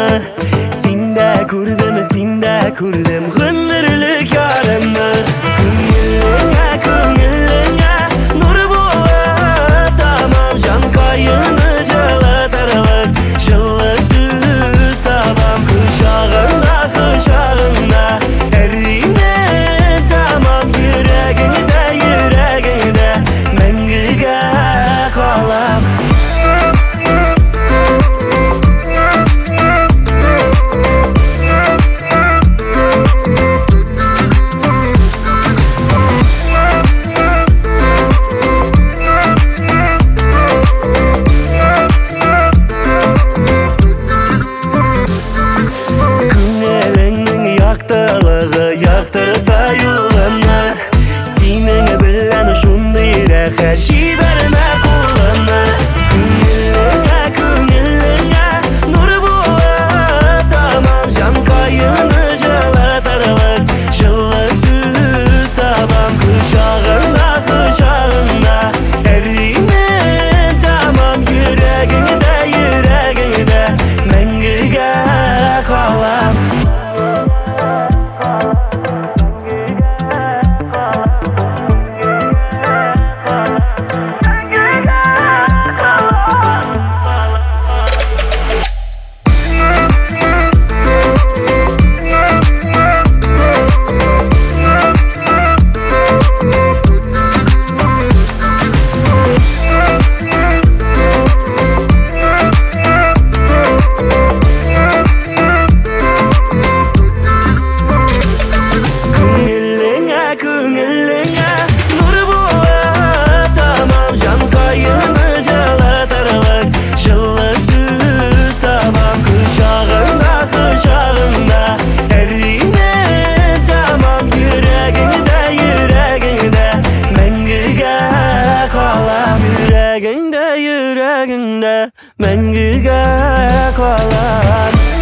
yarımı. Sinde kurdum hınırlık yarımı. Көңіліңе нұр болып тамам, жан қайыны жылытарлық жылы сөз табам. Құшағыңда әрине тамам, жүрегіңде мәңгіге қалам. Яқтырта юлымны, сенің білән шундай рәхәт жібермә қолымны. Көңіліңе нұр болып тамам, жан қайыны жылытарлық жылы сөз табам. Құшағыңда әрине тамам, жүрегіңде мәңгіге қалам. Көңіліңе нұр болып тамам, жан қайыны жылытарлық жылы сөз табам. Құшағыңда әрине тамам, жүрегіңде мәңгіге қалам. Жүрегіңде мәңгіге қалам.